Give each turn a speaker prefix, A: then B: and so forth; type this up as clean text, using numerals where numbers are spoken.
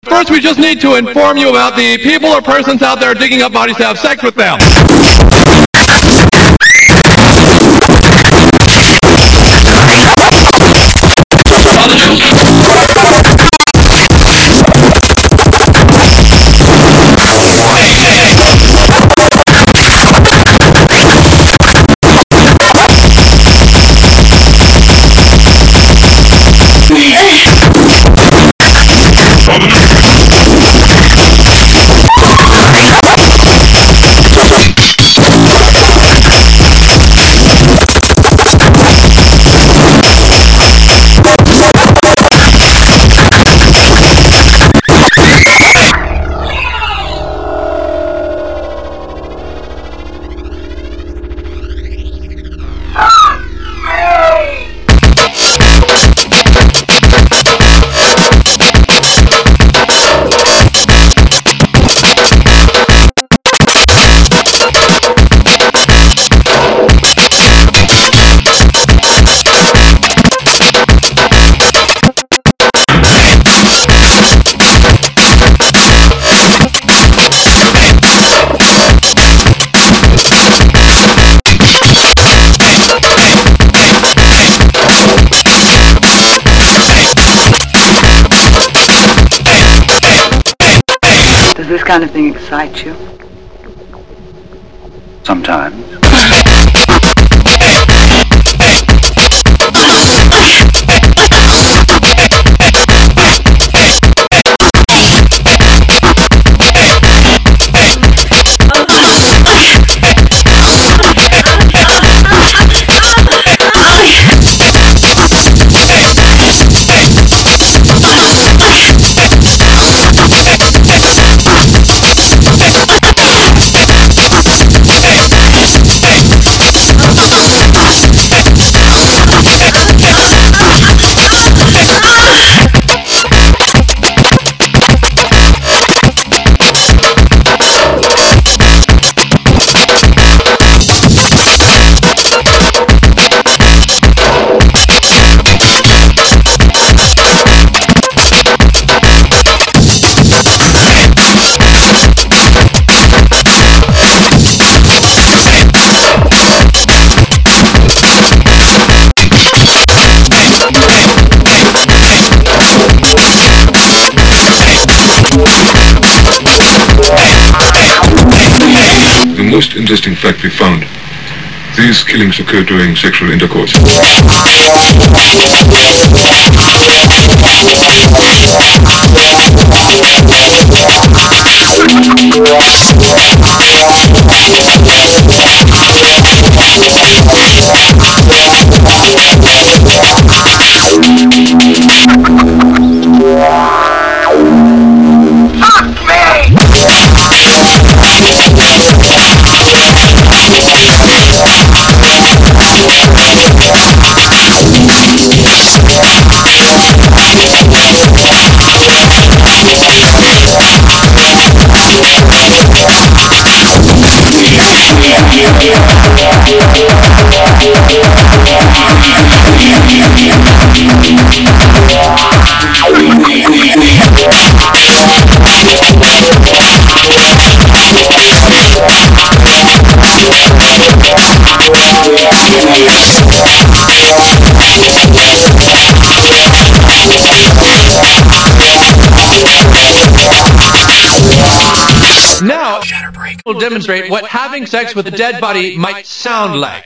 A: First, we just need to inform you about the people or persons out there digging up bodies to have sex with them.
B: Does this kind of thing excite you?
C: Sometimes.
D: The most interesting fact we found: these killings occur during sexual intercourse.
A: Now, we'll demonstrate what having sex with a dead body might sound like.